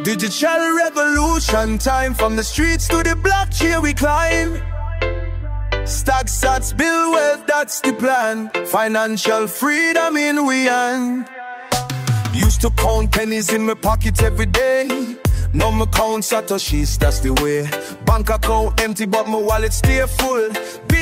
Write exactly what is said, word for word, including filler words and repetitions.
Digital revolution time, from the streets to the blockchain we climb. Stack sats, build wealth, that's the plan. Financial freedom in we hand. Used to count pennies in my pocket every day. Now me count satoshis, that's the way. Bank account empty but my wallet stay full.